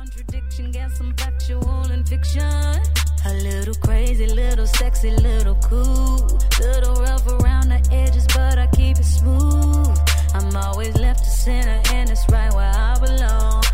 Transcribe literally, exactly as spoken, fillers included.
Contradiction, got some factual and fiction. A little crazy, little sexy, little cool. Little rough around the edges, but I keep it smooth. I'm always left to center, and it's right where I belong.